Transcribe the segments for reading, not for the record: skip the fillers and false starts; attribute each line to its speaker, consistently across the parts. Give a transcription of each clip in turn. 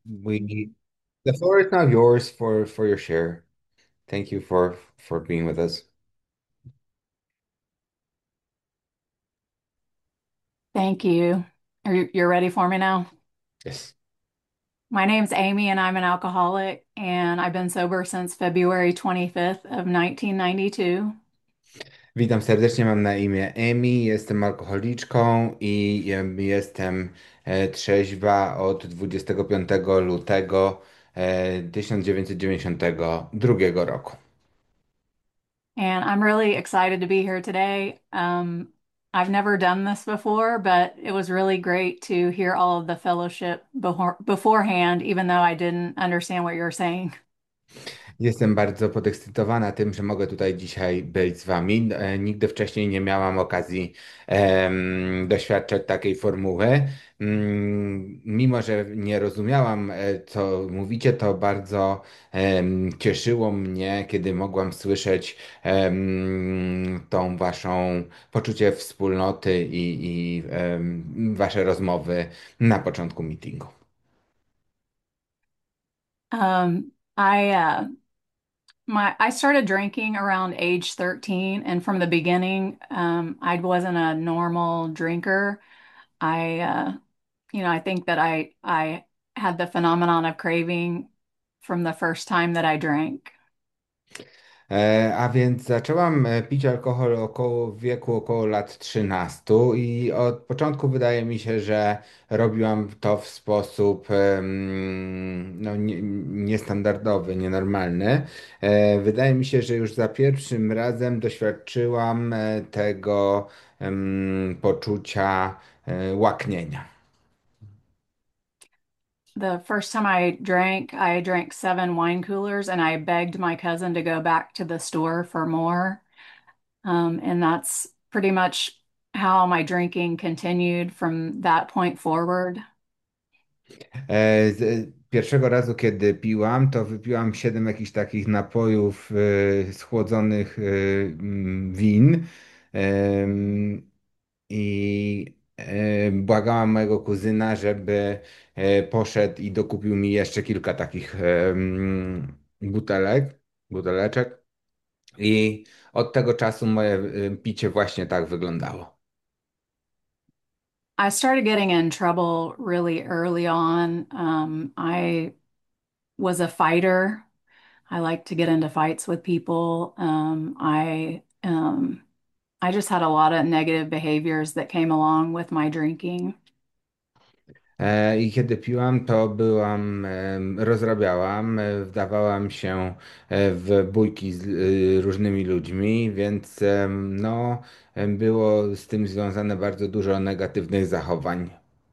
Speaker 1: We the floor is now yours for your share. Thank you for being with us.
Speaker 2: Thank you. You're ready for me now?
Speaker 1: Yes.
Speaker 2: My name's Amy and I'm an alcoholic and I've been sober since February 25th of 1992.
Speaker 1: Witam serdecznie, mam na imię Emi, jestem alkoholiczką i jestem trzeźwa od 25 lutego 1992 roku.
Speaker 2: And I'm really excited to be here today. I've never done this before, but it was really great to hear all of the fellowship beforehand, even though I didn't understand what you were saying.
Speaker 1: Jestem bardzo podekscytowana tym, że mogę tutaj dzisiaj być z Wami. Nigdy wcześniej nie miałam okazji doświadczać takiej formuły. Mimo, że nie rozumiałam, co mówicie, to bardzo cieszyło mnie, kiedy mogłam słyszeć tą Waszą poczucie wspólnoty i Wasze rozmowy na początku meetingu.
Speaker 2: Um, I I started drinking around age 13, and from the beginning, I wasn't a normal drinker. I think that I had the phenomenon of craving from the first time that I drank.
Speaker 1: A więc zaczęłam pić alkohol w wieku około lat 13 i od początku wydaje mi się, że robiłam to w sposób no, niestandardowy, nienormalny. Wydaje mi się, że już za pierwszym razem doświadczyłam tego poczucia łaknienia.
Speaker 2: The first time I drank 7 wine coolers, and I begged my cousin to go back to the store for more. And that's pretty much how my drinking continued from that point forward.
Speaker 1: Pierwszego razu, kiedy piłam, to wypiłam 7 jakichś takich napojów schłodzonych win. Em, I błagałam mojego kuzyna, żeby poszedł i dokupił mi jeszcze kilka takich buteleczek. I od tego czasu moje picie właśnie tak wyglądało.
Speaker 2: I started getting in trouble really early on. I was a fighter. I like to get into fights with people. I just had a lot of negative behaviors that came along with my drinking.
Speaker 1: I kiedy piłam, to rozrabiałam, wdawałam się w bójki z różnymi ludźmi, więc no, było z tym związane bardzo dużo negatywnych zachowań.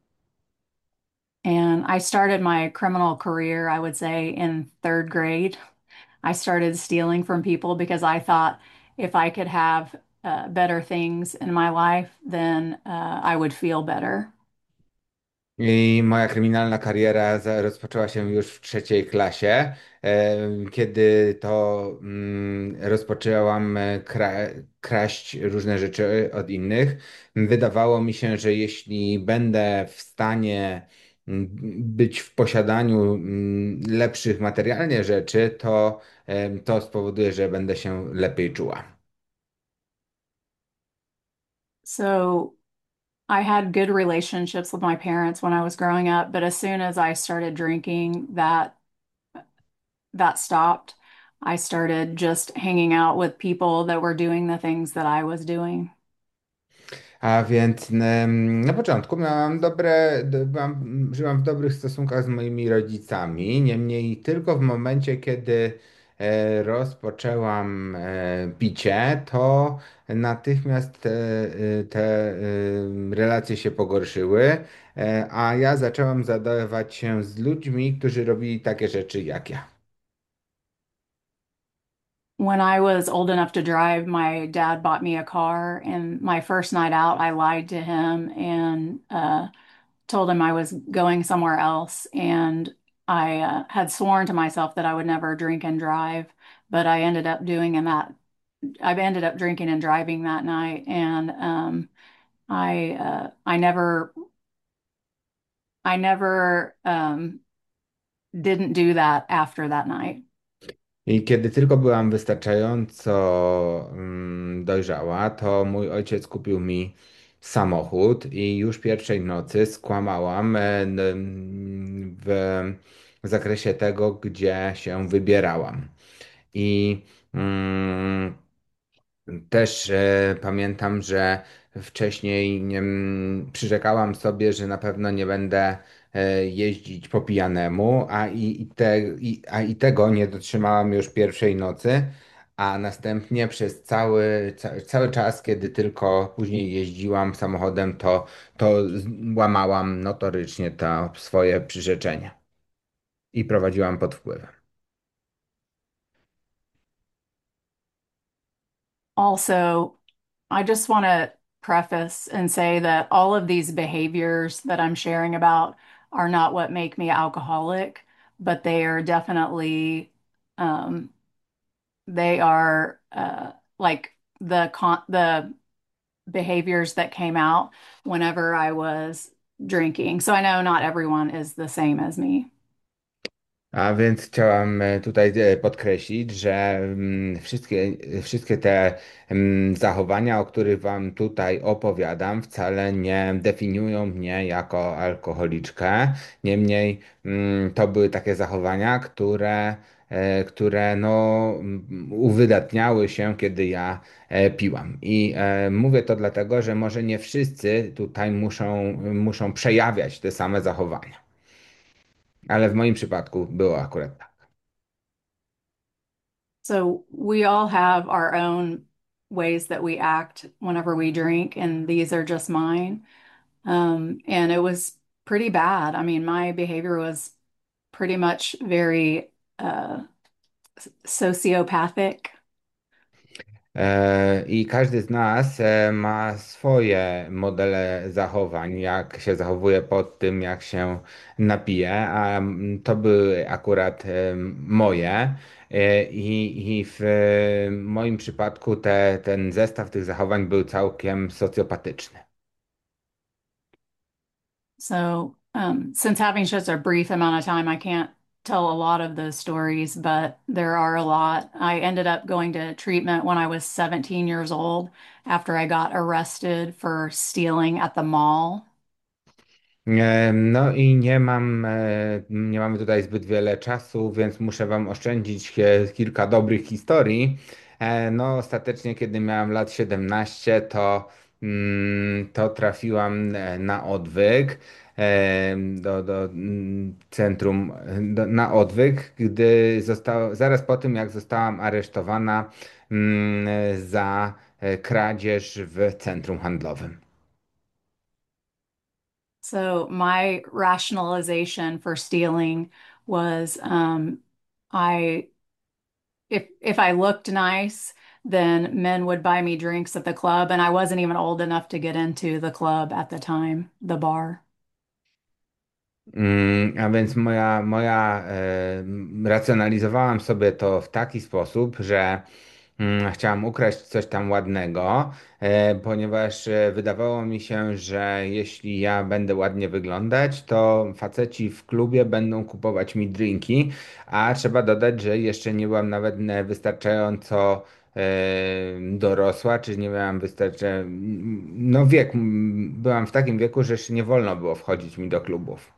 Speaker 2: And I started my criminal career, I would say, in third grade. I started stealing from people because I thought if I could have better things in my life, then I would feel better.
Speaker 1: I moja kryminalna kariera rozpoczęła się już w trzeciej klasie, kiedy to rozpoczęłam kraść różne rzeczy od innych. Wydawało mi się, że jeśli będę w stanie być w posiadaniu lepszych materialnie rzeczy, to spowoduje, że będę się lepiej czuła.
Speaker 2: So I had good relationships with my parents when I was growing up, but as soon as I started drinking, that stopped. I started just hanging out with people that were doing the things that I was doing.
Speaker 1: A więc na początku żyłam w dobrych stosunkach z moimi rodzicami. Niemniej tylko w momencie, kiedy rozpoczęłam picie, to natychmiast te relacje się pogorszyły, a ja zaczęłam zadawać się z ludźmi, którzy robili takie rzeczy jak ja.
Speaker 2: When I was old enough to drive, my dad bought me a car, and my first night out, I lied to him and told him I was going somewhere else. And I had sworn to myself that I would never drink and drive, but I ended up doing and that. I ended up drinking and driving that night, and I never didn't do that after that night.
Speaker 1: I kiedy tylko byłam wystarczająco dojrzała, to mój ojciec kupił mi samochód i już pierwszej nocy skłamałam w zakresie tego, gdzie się wybierałam. I mm, też pamiętam, że wcześniej przyrzekałam sobie, że na pewno nie będę jeździć po pijanemu, a i tego nie dotrzymałam już pierwszej nocy, a następnie przez cały czas, kiedy tylko później jeździłam samochodem, to łamałam notorycznie to swoje przyrzeczenie i prowadziłam pod wpływem.
Speaker 2: Also, I just want to preface and say that all of these behaviors that I'm sharing about are not what make me alcoholic, but they are definitely, um, they are like the behaviors that came out whenever I was drinking. So I know not everyone is the same as me.
Speaker 1: A więc chciałam tutaj podkreślić, że wszystkie te zachowania, o których Wam tutaj opowiadam, wcale nie definiują mnie jako alkoholiczkę. Niemniej to były takie zachowania, które no, uwydatniały się, kiedy ja piłam. I mówię to dlatego, że może nie wszyscy tutaj muszą przejawiać te same zachowania. Ale w moim przypadku było akurat tak.
Speaker 2: So we all have our own ways that we act whenever we drink, and these are just mine. And it was pretty bad. I mean, my behavior was pretty much very sociopathic.
Speaker 1: I każdy z nas ma swoje modele zachowań, jak się zachowuje pod tym, jak się napije, a to były akurat moje. I w moim przypadku ten zestaw tych zachowań był całkiem socjopatyczny.
Speaker 2: So, since having such a brief amount of time, I can't tell a lot of those stories, but there are a lot. I ended up going to treatment when I was 17 years old after I got arrested for stealing at the mall.
Speaker 1: No i nie mamy tutaj zbyt wiele czasu, więc muszę Wam oszczędzić kilka dobrych historii. No ostatecznie, kiedy miałem lat 17, to trafiłam na odwyk, do centrum, na odwyk, zaraz po tym, jak zostałam aresztowana, za kradzież w centrum handlowym.
Speaker 2: So my rationalization for stealing was I if I looked nice, then men would buy me drinks at the club, and I wasn't even old enough to get into the club at the time, the bar.
Speaker 1: A więc racjonalizowałam sobie to w taki sposób, że chciałam ukraść coś tam ładnego, ponieważ wydawało mi się, że jeśli ja będę ładnie wyglądać, to faceci w klubie będą kupować mi drinki, a trzeba dodać, że jeszcze nie byłam nawet wystarczająco dorosła, czy nie miałam wystarczająco, no byłam w takim wieku, że jeszcze nie wolno było wchodzić mi do klubów.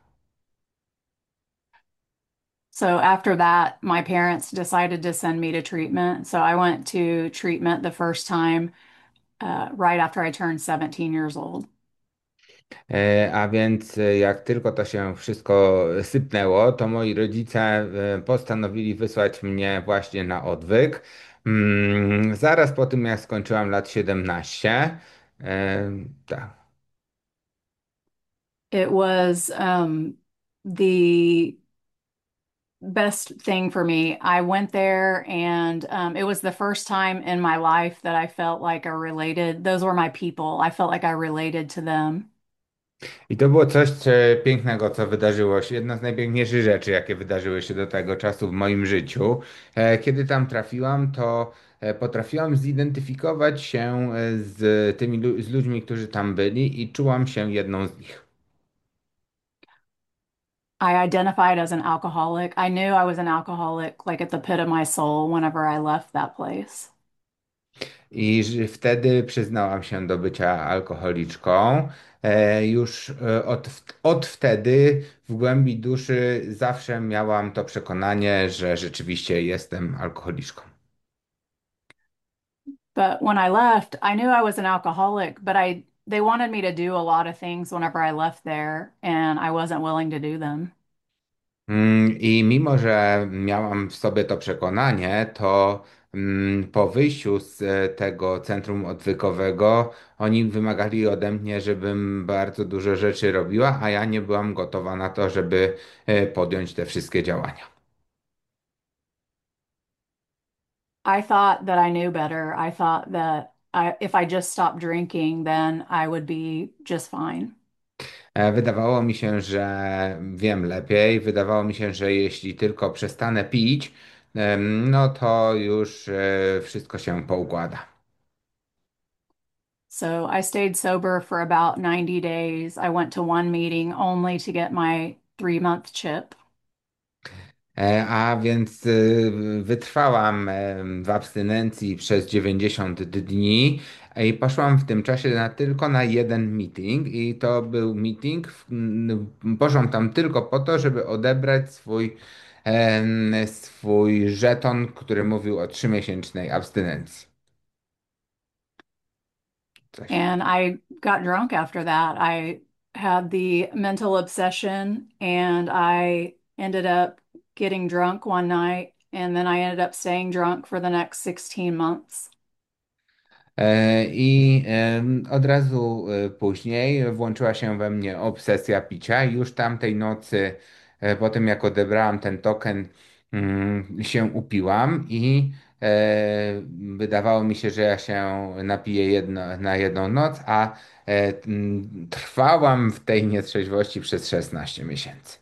Speaker 2: So after that, my parents decided to send me to treatment. So I went to treatment the first time right after I turned 17 years old.
Speaker 1: A więc jak tylko to się wszystko sypnęło, to moi rodzice postanowili wysłać mnie właśnie na odwyk. Zaraz po tym, jak skończyłam lat 17. Tak.
Speaker 2: It was the best thing for me. I went there and it was the first time in my life that I felt like I related. Those were my people. I felt like I related to them.
Speaker 1: I to było coś pięknego, co wydarzyło się. Jedna z najpiękniejszych rzeczy, jakie wydarzyły się do tego czasu w moim życiu. Kiedy tam trafiłam, to potrafiłam zidentyfikować się z ludźmi, którzy tam byli i czułam się jedną z nich.
Speaker 2: I identified as an alcoholic. I knew I was an alcoholic, like at the pit of my soul, whenever I left that place.
Speaker 1: I że wtedy przyznałam się do bycia alkoholiczką. Już od wtedy w głębi duszy zawsze miałam to przekonanie, że rzeczywiście jestem alkoholiczką.
Speaker 2: But when I left, I knew I was an alcoholic, but they wanted me to do a lot of things whenever I left there, and I wasn't willing to do them.
Speaker 1: I mimo, że miałam w sobie to przekonanie, to po wyjściu z tego centrum odwykowego oni wymagali ode mnie, żebym bardzo dużo rzeczy robiła, a ja nie byłam gotowa na to, żeby podjąć te wszystkie działania.
Speaker 2: I thought that I knew better. I thought that if I just stopped drinking, then I would be just fine.
Speaker 1: Wydawało mi się, że wiem lepiej. Wydawało mi się, że jeśli tylko przestanę pić, no to już wszystko się poukłada.
Speaker 2: So I stayed sober for about 90 days. I went to one meeting only to get my 3-month chip.
Speaker 1: A więc wytrwałam w abstynencji przez 90 dni i poszłam w tym czasie tylko na jeden meeting i to był meeting, poszłam tam tylko po to, żeby odebrać swój żeton, który mówił o 3-miesięcznej abstynencji. Coś.
Speaker 2: And I got drunk after that. I had the mental obsession and I ended up getting drunk one night and then I ended up staying drunk for the next 16 months.
Speaker 1: Od razu później włączyła się we mnie obsesja picia. Już tamtej nocy, po tym jak odebrałam ten token, się upiłam i wydawało mi się, że ja się napiję na jedną noc, a trwałam w tej nietrzeźwości przez 16 miesięcy.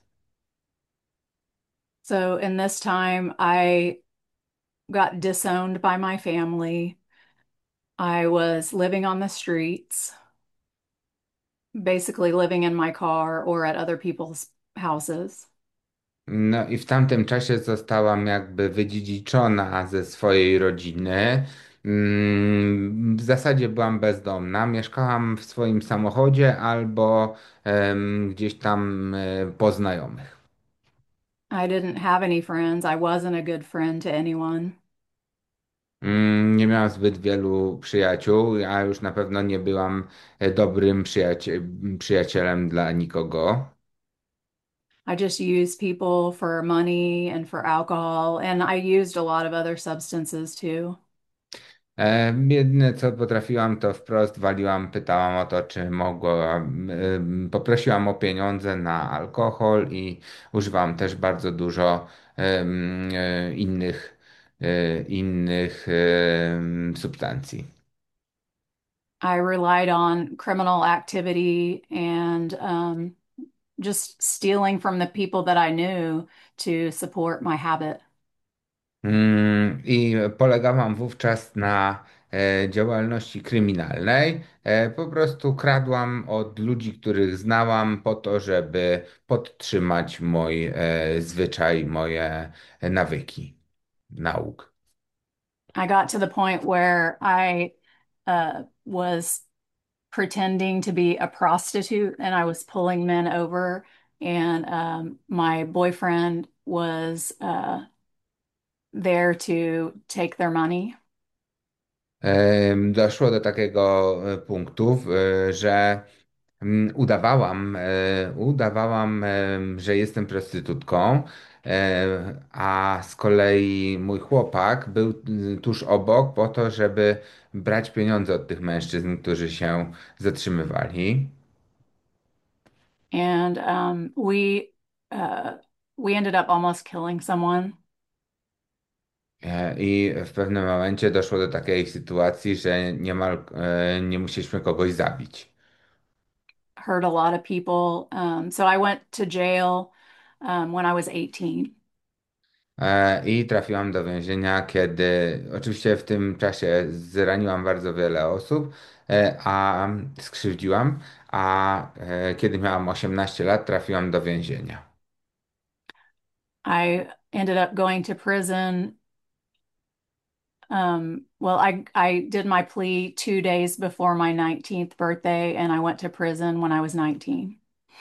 Speaker 2: So in this time, I got disowned by my family. I was living on the streets, basically living in my car or at other people's houses.
Speaker 1: No i w tamtym czasie zostałam jakby wydziedziczona ze swojej rodziny. W zasadzie byłam bezdomna. Mieszkałam w swoim samochodzie albo gdzieś tam po znajomych.
Speaker 2: I didn't have any friends. I wasn't a good friend to anyone.
Speaker 1: Nie miałam zbyt wielu przyjaciół, a już na pewno nie byłam dobrym przyjacielem dla nikogo.
Speaker 2: I just used people for money and for alcohol, and I used a lot of other substances too.
Speaker 1: Jedyne co potrafiłam, to wprost waliłam, pytałam o to, czy mogłam, poprosiłam o pieniądze na alkohol i używałam też bardzo dużo innych substancji.
Speaker 2: I relied on criminal activity and just stealing from the people that I knew to support my habit.
Speaker 1: I polegałam wówczas na działalności kryminalnej. Po prostu kradłam od ludzi, których znałam, po to, żeby podtrzymać mój zwyczaj, moje nawyki, nauk.
Speaker 2: I got to the point where I was pretending to be a prostitute and I was pulling men over, and my boyfriend was there to take their money.
Speaker 1: Doszło do takiego punktu, że udawałam, że jestem prostytutką, a z kolei mój chłopak był tuż obok po to, żeby brać pieniądze od tych mężczyzn, którzy się zatrzymywali.
Speaker 2: And uh, we ended up almost killing someone.
Speaker 1: I w pewnym momencie doszło do takiej sytuacji, że niemal nie musieliśmy kogoś zabić.
Speaker 2: Hurt a lot of people. So I went to jail when I was 18.
Speaker 1: I trafiłam do więzienia, kiedy oczywiście w tym czasie zraniłam bardzo wiele osób, a skrzywdziłam, a kiedy miałam 18 lat, trafiłam do więzienia.
Speaker 2: I ended up going to prison. Well, I did my plea 2 days before my 19th birthday, and I went to prison when I was 19.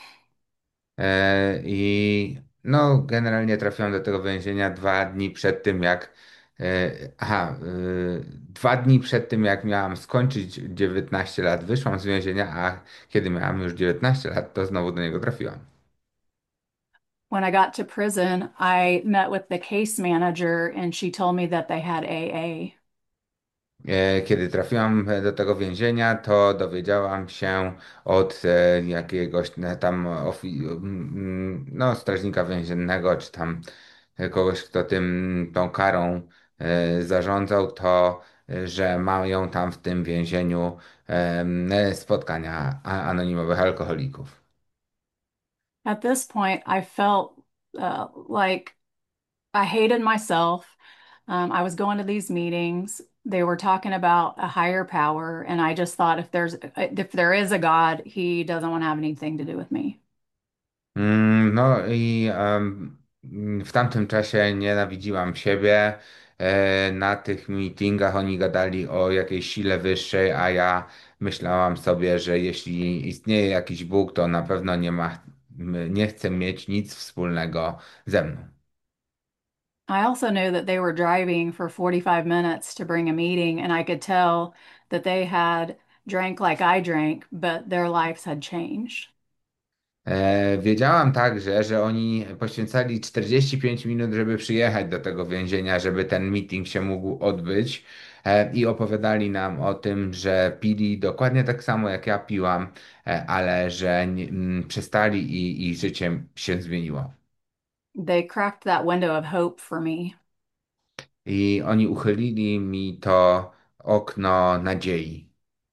Speaker 1: I no, generalnie trafiłem do tego więzienia 2 dni przed tym, jak. Aha, 2 dni przed tym, jak miałam skończyć 19 lat, wyszłam z więzienia, a kiedy miałam już 19 lat, to znowu do niego trafiłam.
Speaker 2: When I got to prison, I met with the case manager, and she told me that they had AA.
Speaker 1: Kiedy trafiłam do tego więzienia, to dowiedziałam się od jakiegoś tam no, strażnika więziennego, czy tam kogoś, kto tą karą zarządzał, to, że mają tam w tym więzieniu spotkania anonimowych alkoholików.
Speaker 2: At this point, I felt like I hated myself. I was going to these meetings. They were talking about a higher power, and I just thought if there is a God, he doesn't want to have anything to do with me.
Speaker 1: No i w tamtym czasie nienawidziłam siebie. Na tych meetingach oni gadali o jakiejś sile wyższej, a ja myślałam sobie, że jeśli istnieje jakiś Bóg, to na pewno nie chce mieć nic wspólnego ze mną.
Speaker 2: I also knew that they were driving for 45 minutes to bring a meeting, and I could tell that they had drank like I drank, but their lives had changed.
Speaker 1: Wiedziałam także, że oni poświęcali 45 minut, żeby przyjechać do tego więzienia, żeby ten meeting się mógł odbyć. I opowiadali nam o tym, że pili dokładnie tak samo jak ja piłam, ale że przestali i życie się zmieniło.
Speaker 2: They cracked that window of hope for me.
Speaker 1: I oni uchylili mi to okno nadziei.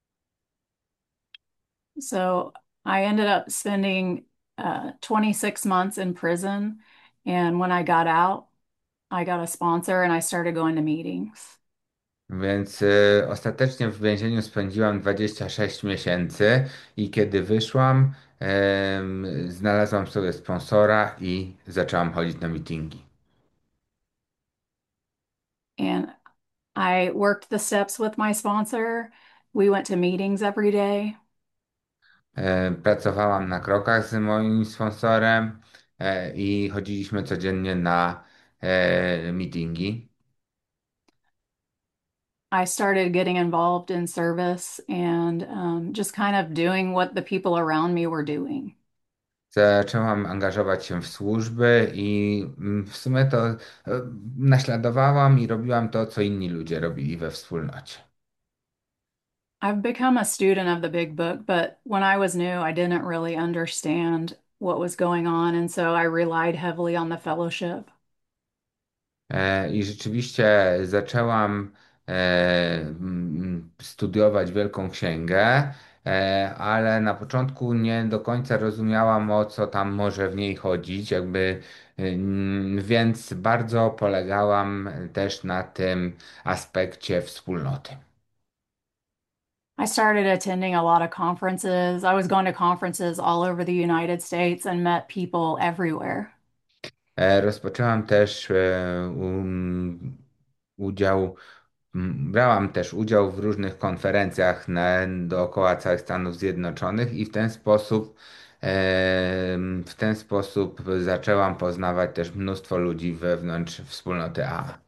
Speaker 2: So I ended up spending 26 months in prison. And when I got out, I got a sponsor and I started going to meetings.
Speaker 1: Więc ostatecznie w więzieniu spędziłam 26 miesięcy i kiedy wyszłam, znalazłam sobie sponsora i zaczęłam chodzić na meetingi.
Speaker 2: And I worked the steps with my sponsor. We went to meetings every day.
Speaker 1: Pracowałam na krokach z moim sponsorem i chodziliśmy codziennie na meetingi.
Speaker 2: I started getting involved in service and just kind of doing what the people around me were doing.
Speaker 1: Zaczęłam angażować się w służby i w sumie to naśladowałam i robiłam to, co inni ludzie robili we wspólnocie.
Speaker 2: I've become a student of the big book, but when I was new, I didn't really understand what was going on, and so I relied heavily on the fellowship.
Speaker 1: I rzeczywiście zaczęłam studiować Wielką Księgę, ale na początku nie do końca rozumiałam, o co tam może w niej chodzić, więc bardzo polegałam też na tym aspekcie wspólnoty.
Speaker 2: I started attending a lot of conferences. I was going to conferences all over the United States and met people everywhere.
Speaker 1: Rozpoczęłam też udział, brałam też udział w różnych konferencjach dookoła całych Stanów Zjednoczonych i w ten sposób zaczęłam poznawać też mnóstwo ludzi wewnątrz wspólnoty AA.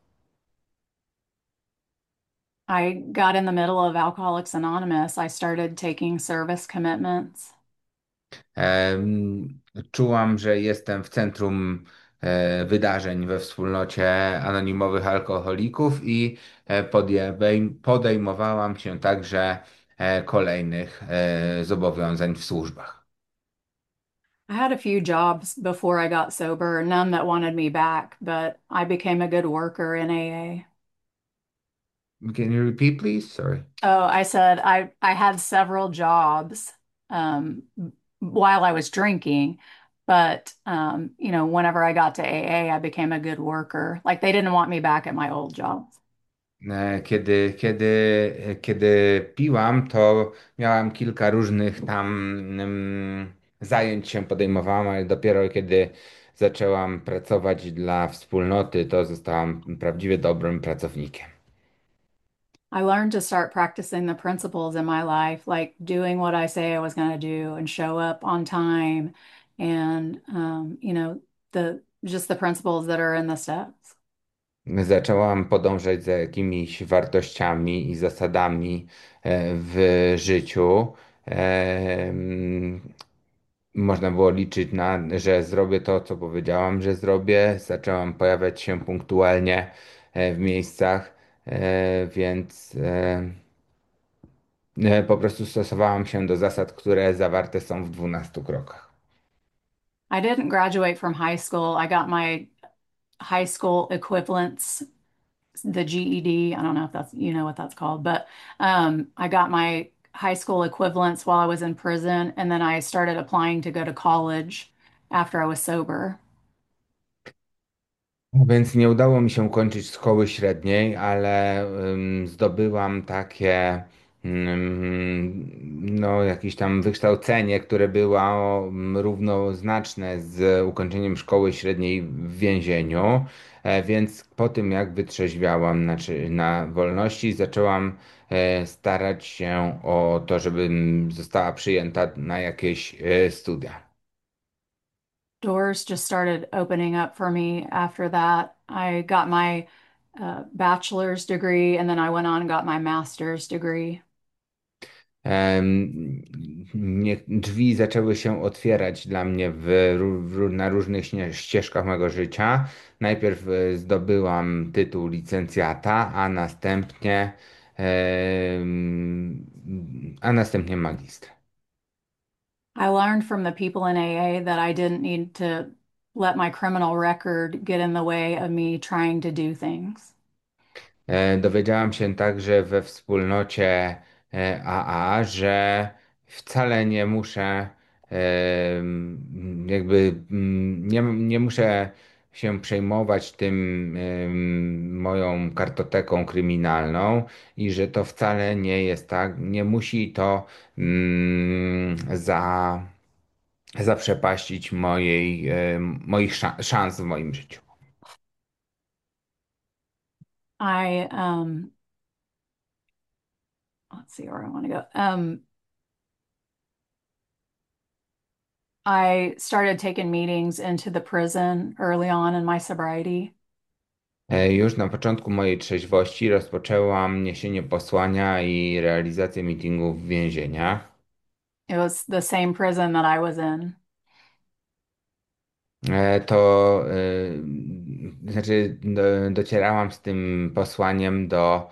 Speaker 2: I got in the middle of Alcoholics Anonymous. I started taking service commitments.
Speaker 1: Czułam, że jestem w centrum wydarzeń we wspólnocie anonimowych alkoholików i podejmowałam się także kolejnych zobowiązań w służbach.
Speaker 2: I had a few jobs before I got sober, none that wanted me back, but I became a good worker in AA.
Speaker 1: Can you repeat, please? Sorry.
Speaker 2: Oh, I said I had several jobs um, while I was drinking, but whenever I got to AA, I became a good worker. Like they didn't want me back at my old job.
Speaker 1: Kiedy piłam, to miałam kilka różnych tam zajęć się podejmowałam, ale dopiero kiedy zaczęłam pracować dla wspólnoty, to zostałam prawdziwie dobrym pracownikiem.
Speaker 2: I learned to start practicing the principles in my life, like doing what I say I was going to do and show up on time and, the just the principles that are in the steps.
Speaker 1: Zaczęłam podążać za jakimiś wartościami i zasadami w życiu. Można było liczyć że zrobię to, co powiedziałam, że zrobię. Zaczęłam pojawiać się punktualnie w miejscach, więc po prostu stosowałam się do zasad, które zawarte są w 12 krokach.
Speaker 2: I didn't graduate from high school. I got my high school equivalents, the GED. I don't know if that's, you know what that's called, but I got my high school equivalents while I was in prison, and then I started applying to go to college after I was sober.
Speaker 1: Więc nie udało mi się ukończyć szkoły średniej, ale zdobyłam takie no, jakieś tam wykształcenie, które było równoznaczne z ukończeniem szkoły średniej w więzieniu. Więc po tym jak wytrzeźwiałam, znaczy na wolności, zaczęłam starać się o to, żebym została przyjęta na jakieś studia.
Speaker 2: Doors just started opening up for me after that. I got my bachelor's degree and then I went on and got my master's degree.
Speaker 1: Drzwi zaczęły się otwierać dla mnie na różnych ścieżkach mego życia. Najpierw zdobyłam tytuł licencjata, a następnie magistra.
Speaker 2: I learned from the people in AA that I didn't need to let my criminal record get in the way of me trying to do things.
Speaker 1: Dowiedziałam się także we wspólnocie AA, że wcale nie muszę nie muszę się przejmować tym moją kartoteką kryminalną i że to wcale nie jest tak, nie musi to zaprzepaścić moich szans w moim życiu.
Speaker 2: I let's see where I want to go. I started taking meetings into the prison early on in my sobriety.
Speaker 1: Już na początku mojej trzeźwości rozpoczęłam niesienie posłania i realizację meetingów w więzieniach.
Speaker 2: It was the same prison that I was in.
Speaker 1: Docierałam z tym posłaniem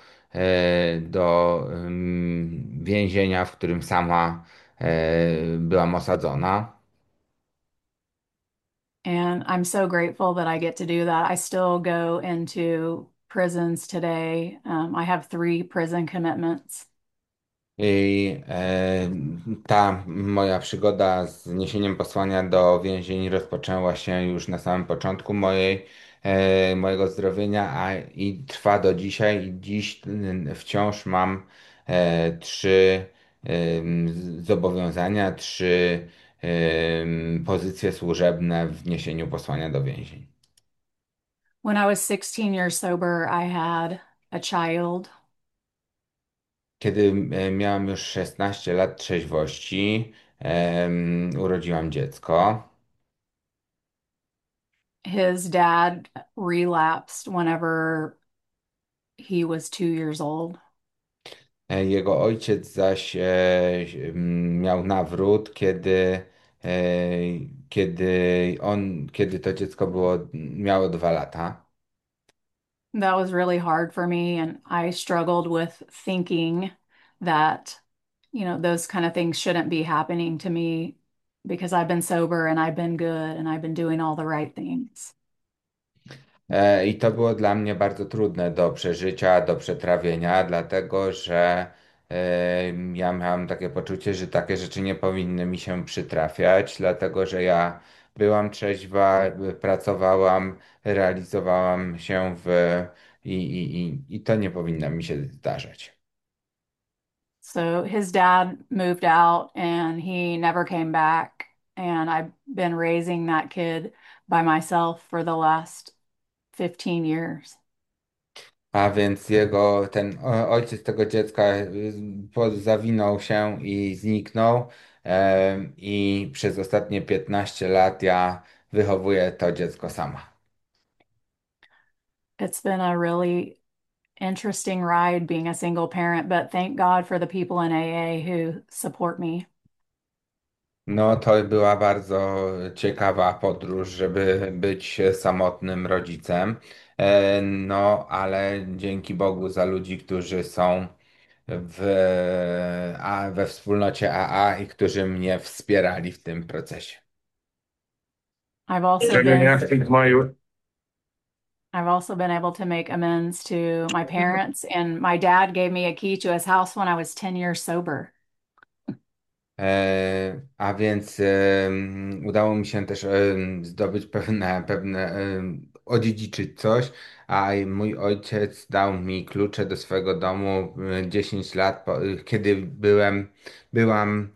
Speaker 1: do więzienia, w którym sama byłam osadzona.
Speaker 2: And I'm so grateful that I get to do that. I still go into prisons today. I have three prison commitments.
Speaker 1: I ta moja przygoda z niesieniem posłania do więzień rozpoczęła się już na samym początku mojego zdrowienia, i trwa do dzisiaj. I dziś wciąż mam trzy zobowiązania, trzy pozycje służebne w niesieniu posłania do więzień.
Speaker 2: When I was 16 years sober, I had a child.
Speaker 1: Kiedy miałam już 16 lat trzeźwości, urodziłam dziecko.
Speaker 2: His dad relapsed whenever he was 2 years old.
Speaker 1: Jego ojciec zaś miał nawrót, e, kiedy to dziecko miało 2 lata.
Speaker 2: That was really hard for me, and I struggled with thinking that, those kind of things shouldn't be happening to me because I've been sober and I've been good and I've been doing all the right things.
Speaker 1: I to było dla mnie bardzo trudne do przeżycia, do przetrawienia, dlatego że ja miałam takie poczucie, że takie rzeczy nie powinny mi się przytrafiać, dlatego że ja byłam trzeźwa, pracowałam, realizowałam się i to nie powinno mi się zdarzać.
Speaker 2: So his dad moved out and he never came back. And I've been raising that kid by myself for the last 15 years.
Speaker 1: A więc jego, ojciec tego dziecka zawinął się i zniknął. I przez ostatnie 15 lat ja wychowuję to dziecko sama.
Speaker 2: It's been a really interesting ride being a single parent, but thank God for the people in AA who support me.
Speaker 1: No, to była bardzo ciekawa podróż, żeby być samotnym rodzicem. No, ale dzięki Bogu za ludzi, którzy są we wspólnocie AA i którzy mnie wspierali w tym procesie.
Speaker 2: I've also
Speaker 3: Can
Speaker 2: been
Speaker 3: I speak my
Speaker 2: I've also been able to make amends to my parents, and my dad gave me a key to his house when I was 10 years sober.
Speaker 1: A więc udało mi się też zdobyć odziedziczyć coś, a mój ojciec dał mi klucze do swojego domu 10 lat, kiedy byłam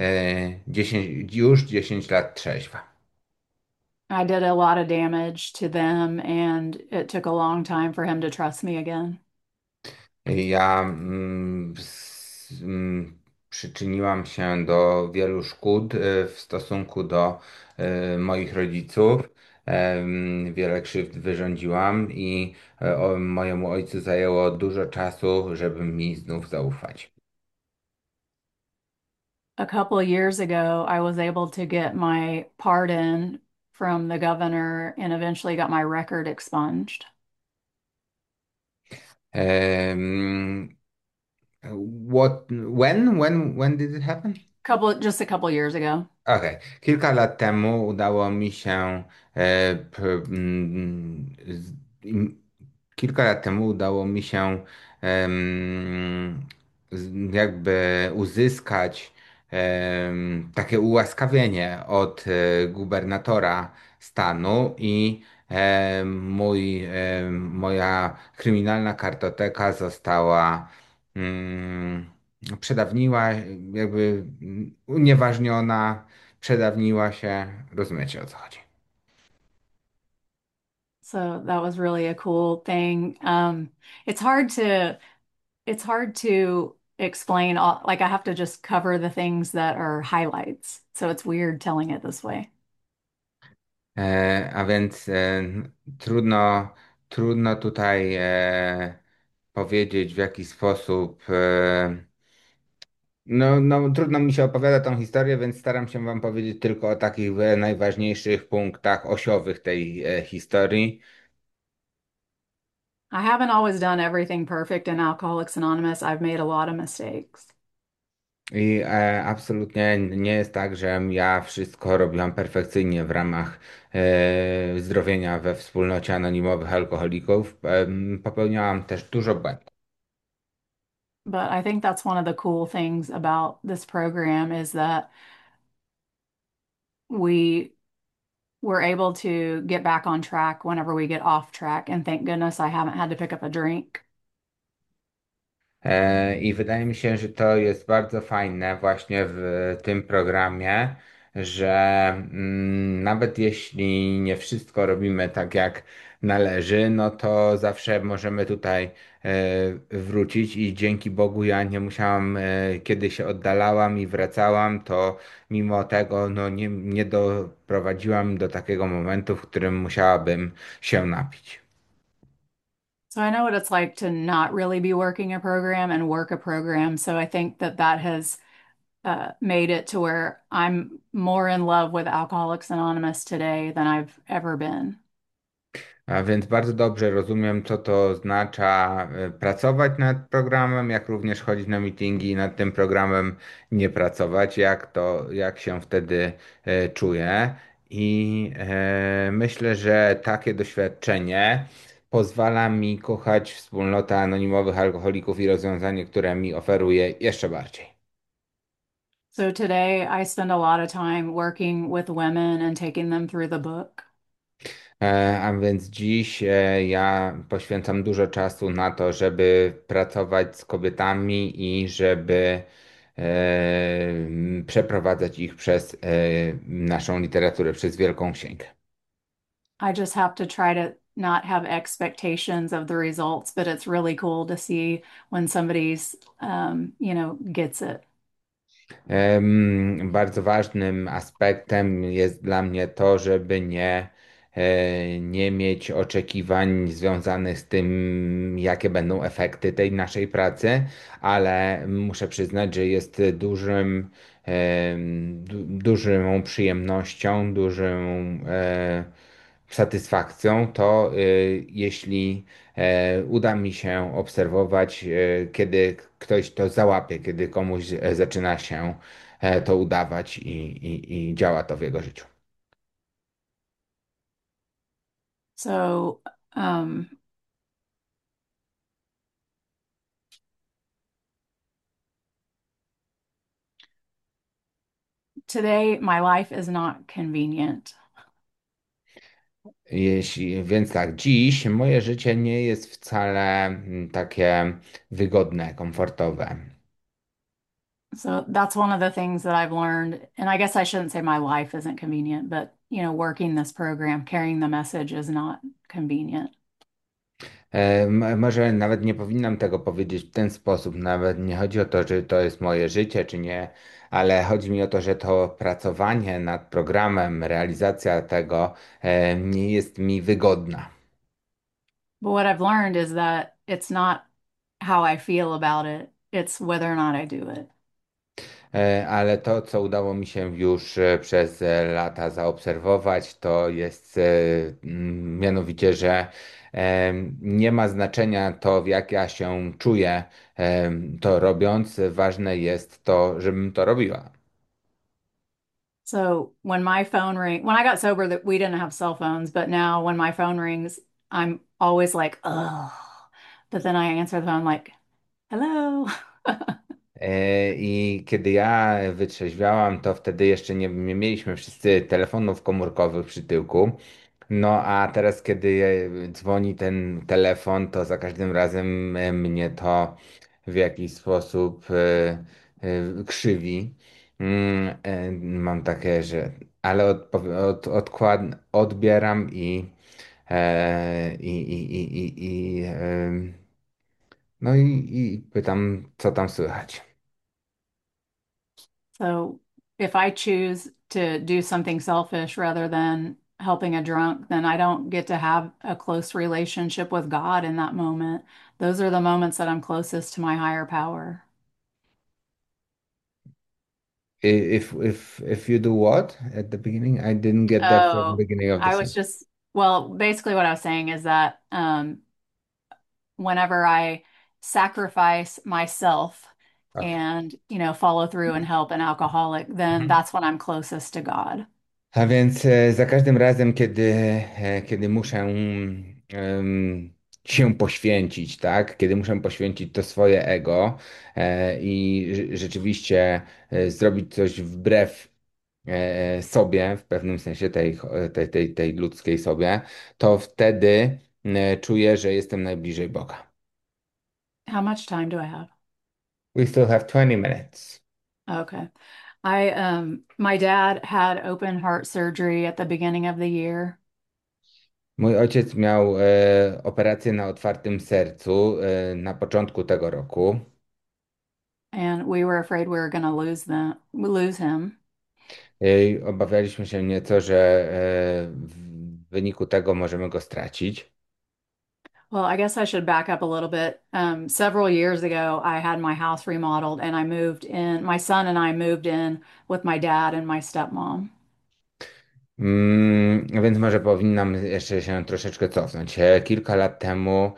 Speaker 1: 10 lat trzeźwa.
Speaker 2: I did a lot of damage to them, and it took a long time for him to trust me again.
Speaker 1: Ja przyczyniłam się do wielu szkód w stosunku do moich rodziców. Wiele krzywd wyrządziłam i mojemu ojcu zajęło dużo czasu, żeby mi znów zaufać.
Speaker 2: A couple of years ago, I was able to get my pardon from the governor and eventually got my record expunged.
Speaker 1: Um, when did it happen?
Speaker 2: Just a couple years ago.
Speaker 1: Okej. Kilka lat temu udało mi się kilka lat temu udało mi się jakby uzyskać takie ułaskawienie od gubernatora stanu i moja kryminalna kartoteka została mm, przedawniła, jakby unieważniona, przedawniła się. Rozumiecie, o co chodzi.
Speaker 2: So that was really a cool thing. It's hard to it's hard to explain all, like I have to just cover the things that are highlights. So it's weird telling it this way.
Speaker 1: A więc trudno, trudno tutaj powiedzieć, w jaki sposób. No, trudno mi się opowiada tą historię, więc staram się wam powiedzieć tylko o takich najważniejszych punktach osiowych tej historii.
Speaker 2: I haven't always done everything perfect in Alcoholics Anonymous. I've made a lot of mistakes.
Speaker 1: I absolutnie nie jest tak, że ja wszystko robiłam perfekcyjnie w ramach zdrowienia we wspólnocie anonimowych alkoholików. Popełniałam też dużo błędów.
Speaker 2: But I think that's one of the cool things about this program is that we we're able to get back on track whenever we get off track. And thank goodness I haven't had to pick up a drink.
Speaker 1: I wydaje mi się, że to jest bardzo fajne właśnie w tym programie, że nawet jeśli nie wszystko robimy tak jak należy, no to zawsze możemy tutaj wrócić i dzięki Bogu ja nie musiałam, kiedy się oddalałam i wracałam, to mimo tego no nie doprowadziłam do takiego momentu, w którym musiałabym się napić.
Speaker 2: So I know what it's like to not really be working a program and work a program. So I think that that has made it to where I'm more in love with Alcoholics Anonymous today than I've ever been.
Speaker 1: A więc bardzo dobrze rozumiem, co to oznacza pracować nad programem, jak również chodzić na meetingi i nad tym programem nie pracować, jak się wtedy czuję. I myślę, że takie doświadczenie pozwala mi kochać wspólnotę anonimowych alkoholików i rozwiązanie, które mi oferuje jeszcze bardziej.
Speaker 2: So today I spend a lot of time working with women and taking them through the book.
Speaker 1: A więc dziś ja poświęcam dużo czasu na to, żeby pracować z kobietami i żeby przeprowadzać ich przez naszą literaturę, przez Wielką Księgę.
Speaker 2: I just have to try to not have expectations of the results, but it's really cool to see when somebody's, gets it.
Speaker 1: Bardzo ważnym aspektem jest dla mnie to, żeby nie mieć oczekiwań związanych z tym, jakie będą efekty tej naszej pracy, ale muszę przyznać, że jest dużą przyjemnością, satysfakcją to, jeśli uda mi się obserwować, kiedy ktoś to załapie, kiedy komuś zaczyna się to udawać i działa to w jego życiu.
Speaker 2: So, um, today my life is not convenient.
Speaker 1: Więc tak, dziś moje życie nie jest wcale takie wygodne, komfortowe.
Speaker 2: So that's one of the things that I've learned. And I guess I shouldn't say my life isn't convenient, but working this program, carrying the message is not convenient.
Speaker 1: Może nawet nie powinnam tego powiedzieć w ten sposób. Nawet nie chodzi o to, czy to jest moje życie, czy nie, ale chodzi mi o to, że to pracowanie nad programem, realizacja tego nie jest mi wygodna.
Speaker 2: But what I've learned is that it's not how I feel about it, it's whether or not I do it.
Speaker 1: Ale to, co udało mi się już przez lata zaobserwować, to jest mianowicie, że nie ma znaczenia to, jak ja się czuję to robiąc. Ważne jest to, żebym to robiła.
Speaker 2: So when I got sober, that we didn't have cell phones, but now when my phone rings, I'm always like, oh. But then I answer the phone like, hello.
Speaker 1: I kiedy ja wytrzeźwiałam, to wtedy jeszcze nie mieliśmy wszyscy telefonów komórkowych przy tyłku. No a teraz, kiedy dzwoni ten telefon, to za każdym razem mnie to w jakiś sposób krzywi. Mam takie, że ale odbieram no i pytam, co tam słychać.
Speaker 2: So if I choose to do something selfish rather than helping a drunk, then I don't get to have a close relationship with God in that moment. Those are the moments that I'm closest to my higher power.
Speaker 1: If you do what at the beginning? I didn't get that from the
Speaker 2: Oh,
Speaker 1: beginning of the
Speaker 2: I was
Speaker 1: sentence.
Speaker 2: just, well, basically what I was saying is that whenever I sacrifice myself
Speaker 1: Okay.
Speaker 2: and, follow through and help an alcoholic, then
Speaker 1: Mhm.
Speaker 2: that's when I'm closest to God.
Speaker 1: A więc za każdym razem, kiedy muszę się poświęcić, tak? Kiedy muszę poświęcić to swoje ego rzeczywiście zrobić coś wbrew sobie, w pewnym sensie tej ludzkiej sobie, to wtedy czuję, że jestem najbliżej Boga.
Speaker 2: How much time do I have?
Speaker 1: We still have 20 minutes.
Speaker 2: Okay. My dad had open heart surgery at the beginning of the year,
Speaker 1: Mój ojciec miał operację na otwartym sercu na początku tego roku.
Speaker 2: and we were afraid we were going to lose him.
Speaker 1: Obawialiśmy się nieco, że w wyniku tego możemy go stracić.
Speaker 2: Well, I guess I should back up a little bit. Several years ago, I had my house remodeled and I moved in, my son and I moved in with my dad and my stepmom.
Speaker 1: Więc może powinnam jeszcze się troszeczkę cofnąć. Kilka lat temu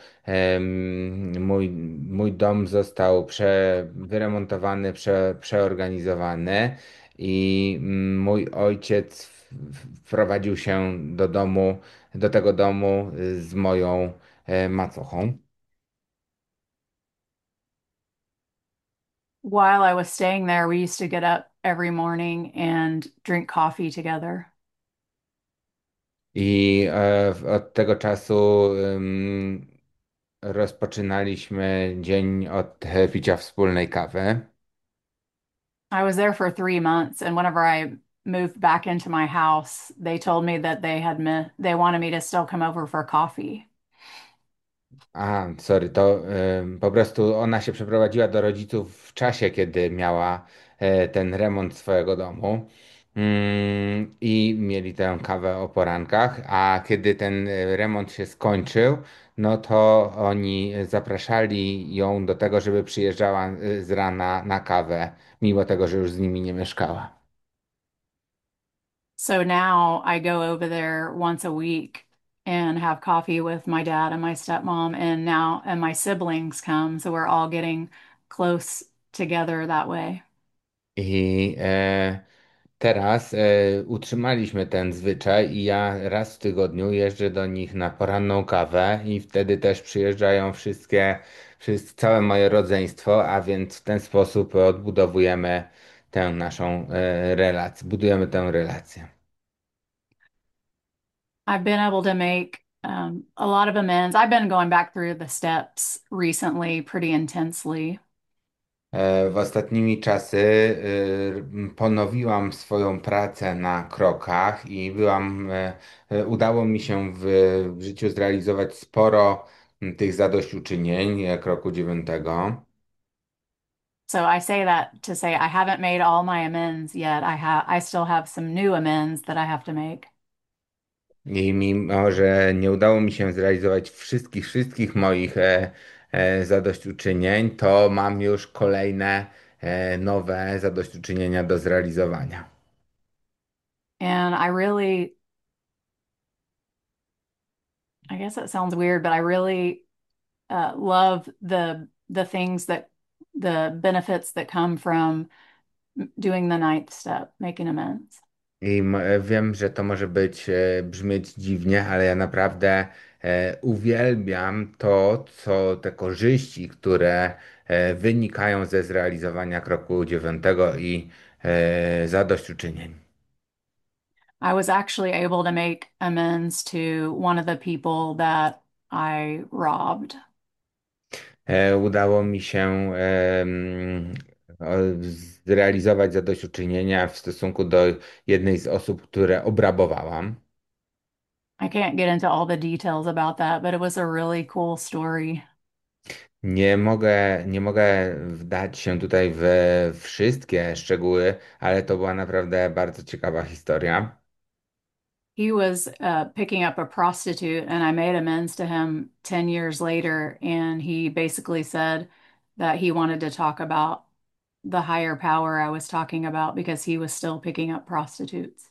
Speaker 1: mój dom został wyremontowany, przeorganizowany i mój ojciec wprowadził się do tego domu z moją macochą.
Speaker 2: While I was staying there, we used to get up every morning and drink coffee together.
Speaker 1: Od tego czasu rozpoczynaliśmy dzień od picia wspólnej kawy.
Speaker 2: I was there for 3 months, and whenever I moved back into my house, they told me that they wanted me to still come over for coffee.
Speaker 1: A, sorry, to po prostu ona się przeprowadziła do rodziców w czasie, kiedy miała ten remont swojego domu. I mieli tę kawę o porankach, a kiedy ten remont się skończył, no to oni zapraszali ją do tego, żeby przyjeżdżała z rana na kawę, mimo tego, że już z nimi nie mieszkała.
Speaker 2: So now I go over there once a week and have coffee with my dad and my stepmom, and my siblings come, so we're all getting close together that way.
Speaker 1: I teraz utrzymaliśmy ten zwyczaj i ja raz w tygodniu jeżdżę do nich na poranną kawę i wtedy też przyjeżdżają całe moje rodzeństwo, a więc w ten sposób odbudowujemy tę naszą relację, budujemy tę relację.
Speaker 2: I've been able to make a lot of amends. I've been going back through the steps recently pretty intensely.
Speaker 1: W ostatnimi czasy ponowiłam swoją pracę na krokach i udało mi się w życiu zrealizować sporo tych zadośćuczynień, kroku 9.
Speaker 2: So I say that to say I haven't made all my amends yet. I still have some new amends that I have to make.
Speaker 1: I mimo, że nie udało mi się zrealizować wszystkich moich zadośćuczynień, to mam już kolejne nowe zadośćuczynienia do zrealizowania.
Speaker 2: And I guess that sounds weird, but I really love the benefits that come from doing the ninth step, making amends.
Speaker 1: Wiem, że to może brzmieć dziwnie, ale ja naprawdę uwielbiam te korzyści, które wynikają ze zrealizowania kroku 9 i zadośćuczynień.
Speaker 2: I was actually able to make amends to one of the people that I robbed.
Speaker 1: Udało mi się zrealizować zadośćuczynienia w stosunku do jednej z osób, które obrabowałam.
Speaker 2: I can't get into all the details about that, but it was a really cool story.
Speaker 1: Nie mogę wdać się tutaj w wszystkie szczegóły, ale to była naprawdę bardzo ciekawa historia.
Speaker 2: He was picking up a prostitute, and I made amends to him 10 years later. And he basically said that he wanted to talk about the higher power I was talking about because he was still picking up prostitutes.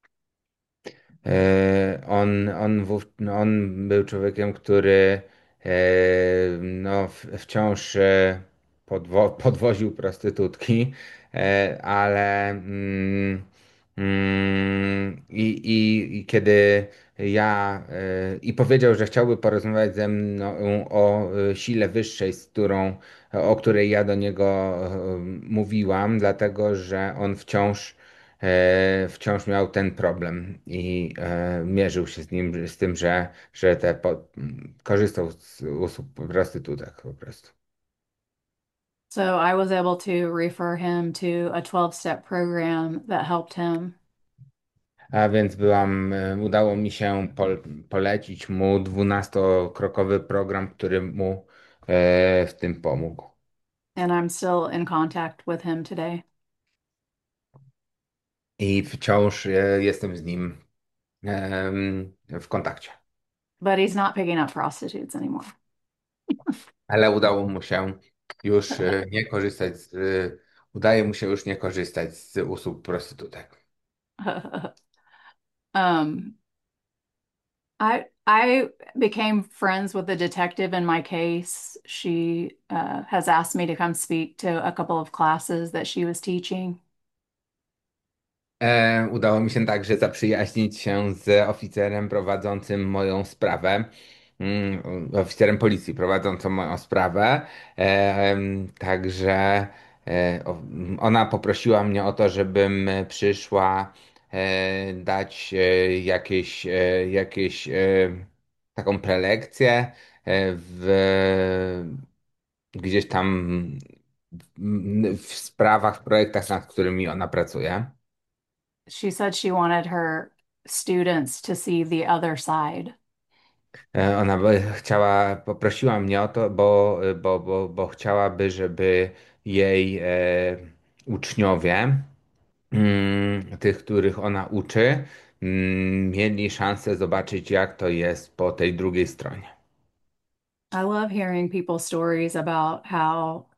Speaker 1: On był człowiekiem, który no, wciąż podwoził prostytutki, ale i kiedy i powiedział, że chciałby porozmawiać ze mną o sile wyższej, o której ja do niego mówiłam, dlatego że on wciąż miał ten problem i mierzył się z tym, że korzystał z usług prostytutek po prostu.
Speaker 2: So I was able to refer him to a 12-step program that helped him.
Speaker 1: A więc udało mi się polecić mu 12-krokowy program, który mu w tym pomógł.
Speaker 2: And I'm still in contact with him today.
Speaker 1: I wciąż jestem z nim w kontakcie.
Speaker 2: But he's not picking up prostitutes anymore.
Speaker 1: Ale nie korzystać udaje mu się już nie korzystać z usług prostytutek.
Speaker 2: um, I became friends with the detective in my case. She has asked me to come speak to a couple of classes that she was teaching.
Speaker 1: Udało mi się także zaprzyjaźnić się z oficerem prowadzącym moją sprawę, oficerem policji prowadzącą moją sprawę. Także ona poprosiła mnie o to, żebym przyszła dać taką prelekcję gdzieś tam w sprawach, w projektach, nad którymi ona pracuje.
Speaker 2: she said she wanted her students to see the other side
Speaker 1: Ona by chciała, poprosiła mnie o to, bo chciałaby, żeby jej uczniowie, tych, których ona uczy, mieli szansę zobaczyć, jak to jest po tej drugiej stronie.
Speaker 2: I love hearing people's stories about how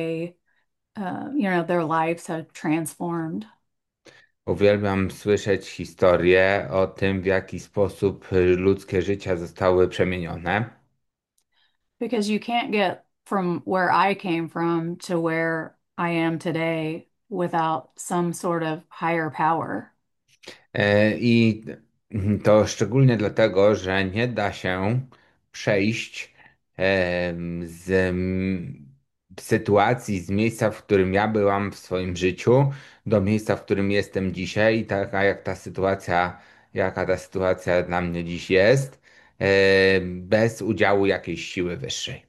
Speaker 2: their lives have transformed
Speaker 1: Uwielbiam słyszeć historie o tym, w jaki sposób ludzkie życia zostały przemienione.
Speaker 2: because you can't get from where I came from to where I am today without some sort of higher power.
Speaker 1: I to szczególnie dlatego, że nie da się przejść z sytuacji, z miejsca, w którym ja byłam w swoim życiu, do miejsca, w którym jestem dzisiaj, i taka jak ta sytuacja, jaka ta sytuacja dla mnie dziś jest, bez udziału jakiejś siły wyższej.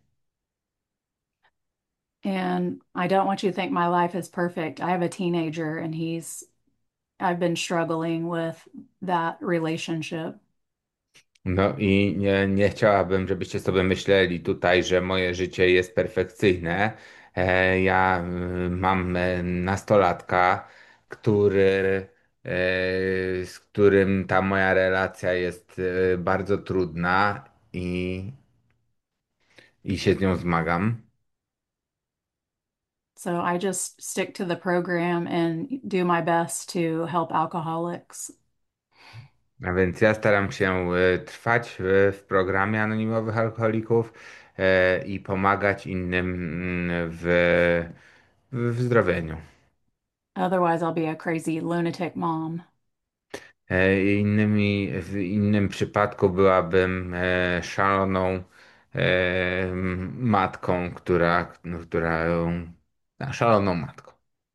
Speaker 2: And I don't want you to think my life is perfect. I have a teenager and I've been struggling with that relationship.
Speaker 1: No i nie chciałabym, żebyście sobie myśleli tutaj, że moje życie jest perfekcyjne. Ja mam nastolatka, który, z którym ta moja relacja jest bardzo trudna i się z nią zmagam.
Speaker 2: So I just stick to the program and do my best to help alcoholics.
Speaker 1: A więc ja staram się trwać w programie anonimowych alkoholików i pomagać innym w wyzdrowieniu.
Speaker 2: Otherwise, I'll be a crazy lunatic mom.
Speaker 1: W innym przypadku byłabym szaloną matką, szaloną matką.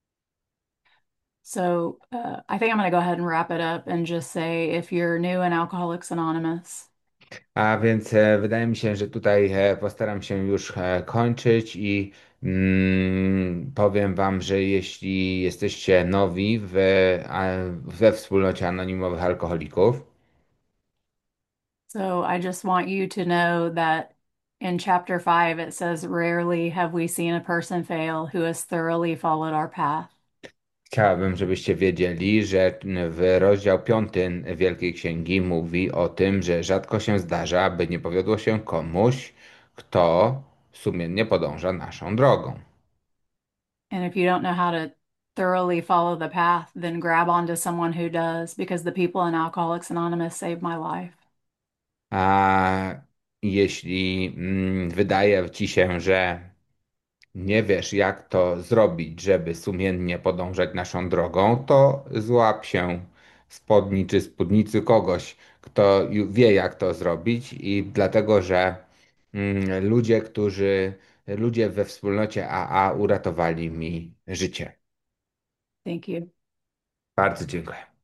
Speaker 2: So I think I'm going to go ahead and wrap it up and just say if you're new in Alcoholics Anonymous,
Speaker 1: A więc wydaje mi się, że tutaj postaram się już kończyć i powiem Wam, że jeśli jesteście nowi we wspólnocie anonimowych alkoholików,
Speaker 2: so I just want you to know that in chapter 5, it says, rarely have we seen a person fail who has thoroughly followed our path.
Speaker 1: chciałabym, żebyście wiedzieli, że w rozdział 5 Wielkiej Księgi mówi o tym, że rzadko się zdarza, aby nie powiodło się komuś, kto sumiennie podąża naszą drogą.
Speaker 2: And if you don't know how to thoroughly follow the path, then grab onto someone who does, because the people in Alcoholics Anonymous saved my life.
Speaker 1: A jeśli wydaje ci się, że nie wiesz, jak to zrobić, żeby sumiennie podążać naszą drogą, to złap się spodni czy spódnicy kogoś, kto wie, jak to zrobić, i dlatego, że ludzie we wspólnocie AA uratowali mi życie.
Speaker 2: Thank you.
Speaker 1: Bardzo dziękuję.